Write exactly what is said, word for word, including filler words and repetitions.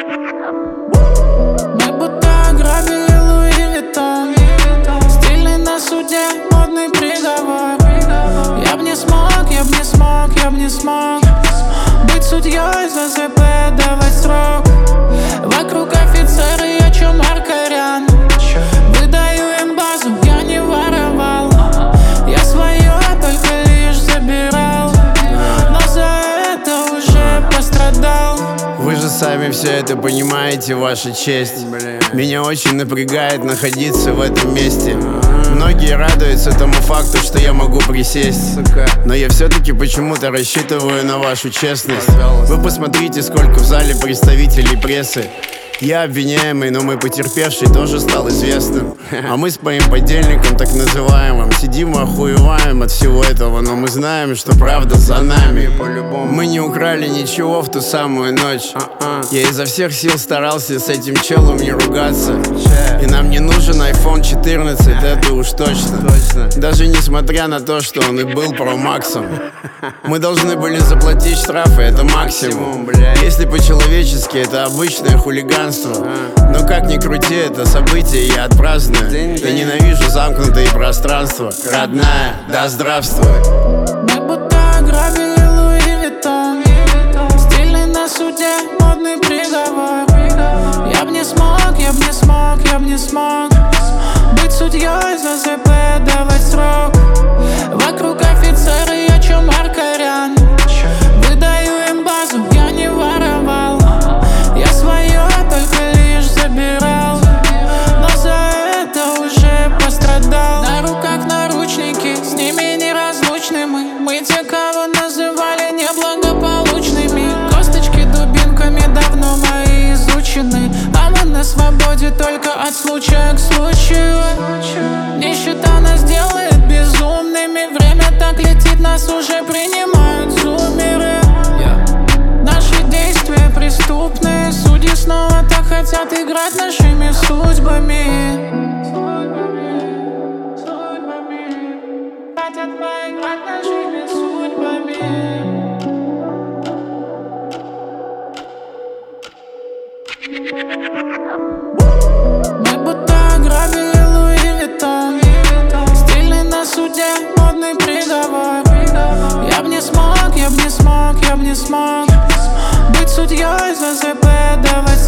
Мы будто ограбили Луи Виттон. Стильный на суде, модный приговор. Я б не смог, я б не смог, я б не смог быть судьей за ЗП, давать срок. Вокруг офицеры, я чё Маркарян. Выдаю им базу, я не воровал. Я свое только лишь забирал, но за это уже пострадал. Вы же сами все это понимаете, ваша честь. Меня очень напрягает находиться в этом месте. Многие радуются тому факту, что я могу присесть, но я все-таки почему-то рассчитываю на вашу честность. Вы посмотрите, сколько в зале представителей прессы. Я обвиняемый, но мой потерпевший тоже стал известным. А мы с моим подельником, так называемым, сидим и охуеваем от всего этого. Но мы знаем, что правда за нами. Мы не украли ничего в ту самую ночь. Я изо всех сил старался с этим челом не ругаться. И нам не нужен айфон четырнадцать, это уж точно. Даже несмотря на то, что он и был Pro Max'ом. Мы должны были заплатить штрафы, это максимум. Если по-человечески, это обычное хулиганство. Но как ни крути, это событие я отпраздную. Я ненавижу замкнутые пространства. Родная, да здравствуй. Мы будто ограбили Луи Виттон. Стильный на суде, модный приговор. Я б не смог, я б не смог, я б не смог быть судьей за ЗП, давать срок. Вокруг офицеры, я чё Маркарян. Выдаю им базу, я не воровал. Я свое только лишь забирал, но за это уже пострадал. На руках наручники, с ними неразлучны мы. Мы те, кого называли неблагополучными. Косточки дубинками давно мои изучены, а мы на свободе только от случая к случаю. Нищета нас делает безумными. Время так летит, нас уже принимают зумеры. Наши действия преступные. Судьи снова так хотят играть нашими судьбами. Хотят поиграть нашими судьбами. Мы будто ограбили Луи Виттон. Стильный на суде, модный приговор. Я б не смог, я б не смог, я б не смог быть судьей за ЗП, давать